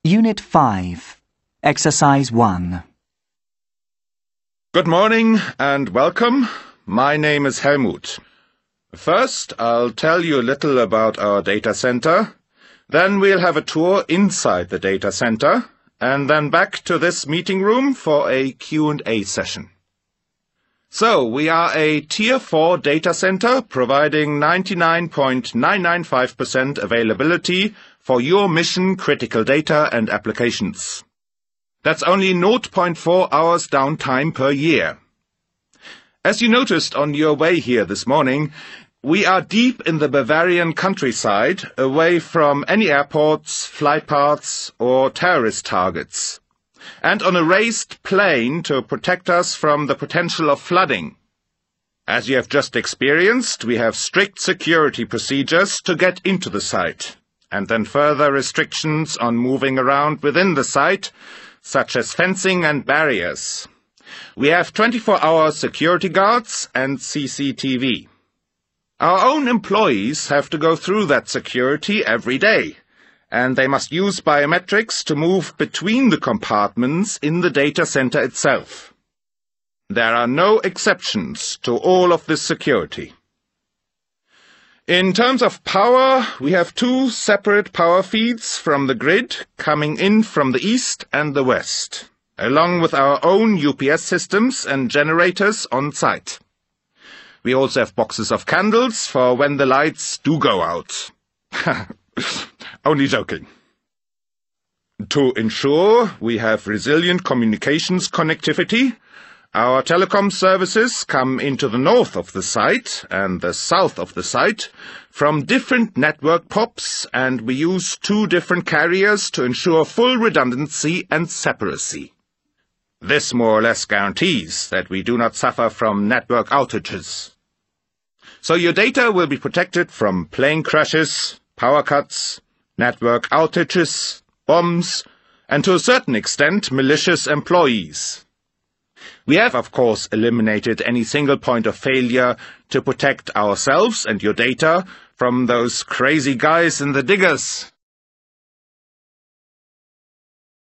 Unit 5, Exercise 1. Good morning and welcome. My name is Helmut. First, I'll tell you a little about our data center. Then we'll have a tour inside the data center, and then back to this meeting room for a Q&A session. So, we are a Tier 4 data center providing 99.995% availability for your mission-critical data and applications. That's only 0.4 hours downtime per year. As you noticed on your way here this morning, we are deep in the Bavarian countryside, away from any airports, flight paths, or terrorist targets, and on a raised plain to protect us from the potential of flooding. As you have just experienced, we have strict security procedures to get into the site, and then further restrictions on moving around within the site, such as fencing and barriers. We have 24-hour security guards and CCTV. Our own employees have to go through that security every day, and they must use biometrics to move between the compartments in the data center itself. There are no exceptions to all of this security. In terms of power, we have 2 separate power feeds from the grid coming in from the east and the west, along with our own UPS systems and generators on site. We also have boxes of candles for when the lights do go out. Only joking. To ensure we have resilient communications connectivity, our telecom services come into the north of the site and the south of the site from different network POPs, and we use 2 different carriers to ensure full redundancy and separacy. This more or less guarantees that we do not suffer from network outages. So your data will be protected from plane crashes, power cuts, network outages, bombs, and to a certain extent malicious employees. We have, of course, eliminated any single point of failure to protect ourselves and your data from those crazy guys in the diggers.